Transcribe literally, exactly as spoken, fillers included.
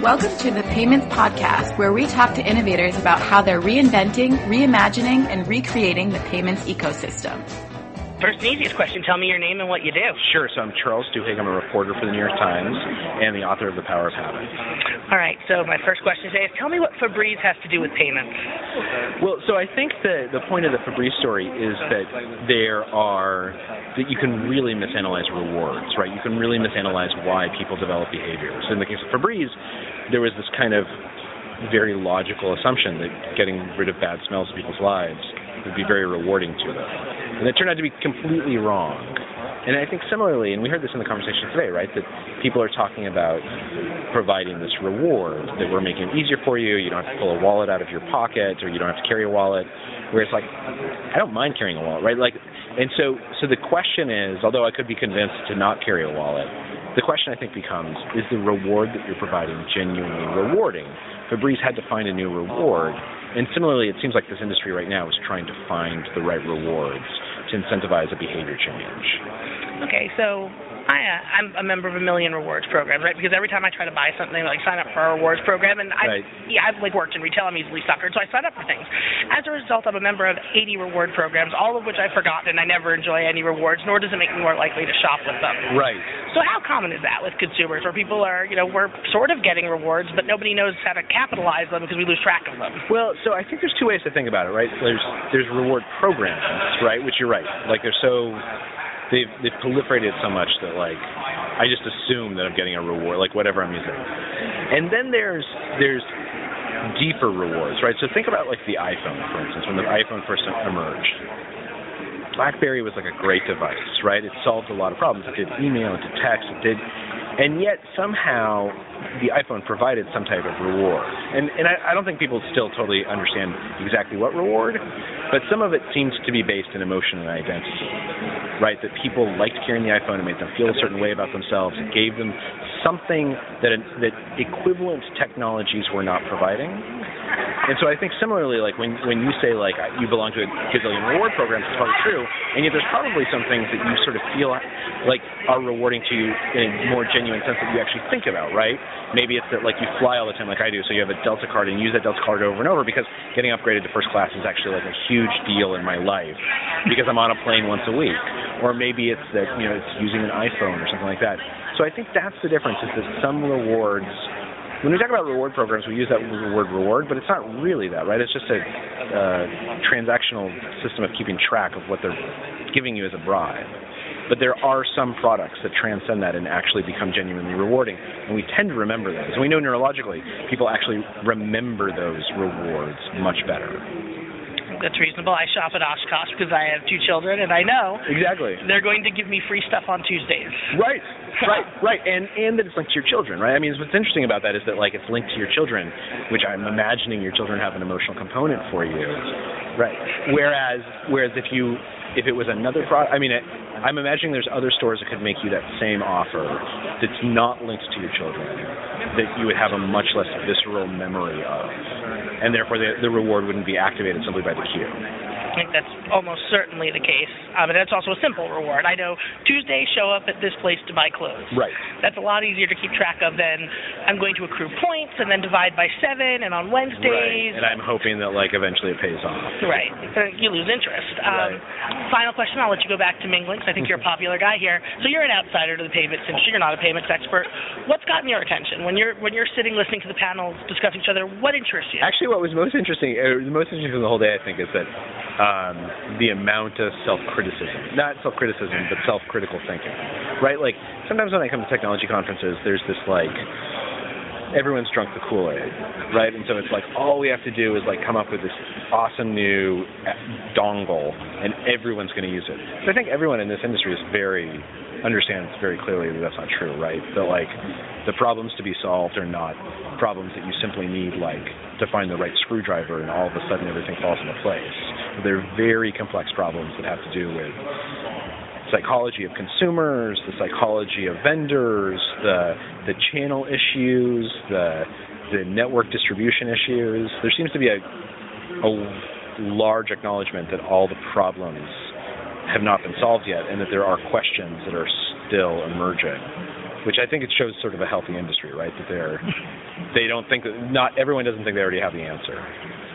Welcome to the Payments Podcast, where we talk to innovators about how they're reinventing, reimagining, and recreating the payments ecosystem. First and easiest question, tell me your name and what you do. Sure, so I'm Charles Duhigg. I'm a reporter for the New York Times and the author of The Power of Habit. All right, so my first question today is, tell me what Febreze has to do with payments. Well, so I think the, the point of the Febreze story is that there are, that you can really misanalyze rewards, right? You can really misanalyze why people develop behaviors. In the case of Febreze, there was this kind of very logical assumption that getting rid of bad smells in people's lives would be very rewarding to them. And it turned out to be completely wrong. And I think similarly, and we heard this in the conversation today, right, that people are talking about providing this reward, that we're making it easier for you, you don't have to pull a wallet out of your pocket, or you don't have to carry a wallet, where it's like, I don't mind carrying a wallet, right? Like, and so, so the question is, although I could be convinced to not carry a wallet, the question I think becomes, is the reward that you're providing genuinely rewarding? Febreze had to find a new reward. And similarly, it seems like this industry right now is trying to find the right rewards to incentivize a behavior change. Okay, so I, uh, I'm a member of a million rewards programs, right? Because every time I try to buy something, I like sign up for a rewards program, and I, right. yeah, I've like worked in retail. I'm easily suckered, so I sign up for things. As a result, I'm a member of eighty reward programs, all of which I've forgotten, and I never enjoy any rewards, nor does it make me more likely to shop with them. Right. So how common is that with consumers, where people are, you know, we're sort of getting rewards, but nobody knows how to capitalize them because we lose track of them? Well, so I think there's two ways to think about it, right? There's there's reward programs, right, which you're right. Like they're so they've they've proliferated so much that like I just assume that I'm getting a reward, like whatever I'm using. And then there's there's deeper rewards, right? So think about like the iPhone, for instance, when the iPhone first emerged. BlackBerry was like a great device, right? It solved a lot of problems. It did email, it did text, it did, and yet somehow the iPhone provided some type of reward. And and I, I don't think people still totally understand exactly what reward, but some of it seems to be based in emotion and identity, right? That people liked carrying the iPhone, it made them feel a certain way about themselves. It gave them something that that equivalent technologies were not providing. And so I think similarly, like when when you say like you belong to a gazillion reward programs, it's probably true, and yet there's probably some things that you sort of feel like are rewarding to you in a more genuine sense that you actually think about, right? Maybe it's that like you fly all the time like I do, so you have a Delta card and you use that Delta card over and over because getting upgraded to first class is actually like a huge deal in my life because I'm on a plane once a week. Or maybe it's that, you know, it's using an iPhone or something like that. So I think that's the difference, is that some rewards, when we talk about reward programs, we use that word reward, but it's not really that, right? It's just a uh, transactional system of keeping track of what they're giving you as a bribe. But there are some products that transcend that and actually become genuinely rewarding, and we tend to remember those. And we know neurologically, people actually remember those rewards much better. That's reasonable. I shop at Oshkosh because I have two children, and I know exactly they're going to give me free stuff on Tuesdays. Right, right, right, and and that it's linked to your children, right? I mean, what's interesting about that is that like it's linked to your children, which I'm imagining your children have an emotional component for you, right? Whereas, whereas if you if it was another product, I mean, it, I'm imagining there's other stores that could make you that same offer that's not linked to your children, that you would have a much less visceral memory of. And therefore the, the reward wouldn't be activated simply by the queue. I think that's almost certainly the case. Um, and that's also a simple reward. I know Tuesday show up at this place to buy clothes. Right. That's a lot easier to keep track of than I'm going to accrue points and then divide by seven and on Wednesdays. Right. And I'm hoping that like eventually it pays off. Right. You lose interest. Um, right. Final question. I'll let you go back to mingling because I think you're a popular guy here. So you're an outsider to the payments industry. You're not a payments expert. What's gotten your attention when you're when you're sitting listening to the panels discussing each other? What interests you? Actually, what was most interesting, uh, the most interesting of the whole day, I think, is that um, the amount of self-criticism, not self-criticism, but self-critical thinking, right? Like sometimes when I come to technology conferences, there's this like everyone's drunk the Kool-Aid, right? And so it's like all we have to do is like come up with this awesome new dongle, and everyone's going to use it. So I think everyone in this industry is very understands very clearly that that's not true, right? That like the problems to be solved are not problems that you simply need like to find the right screwdriver and all of a sudden everything falls into place. They're very complex problems that have to do with psychology of consumers, the psychology of vendors, the the channel issues, the the network distribution issues. There seems to be a a large acknowledgement that all the problems have not been solved yet, and that there are questions that are still emerging. which I think it shows sort of a healthy industry, right? That they're they don't think that not everyone doesn't think they already have the answer.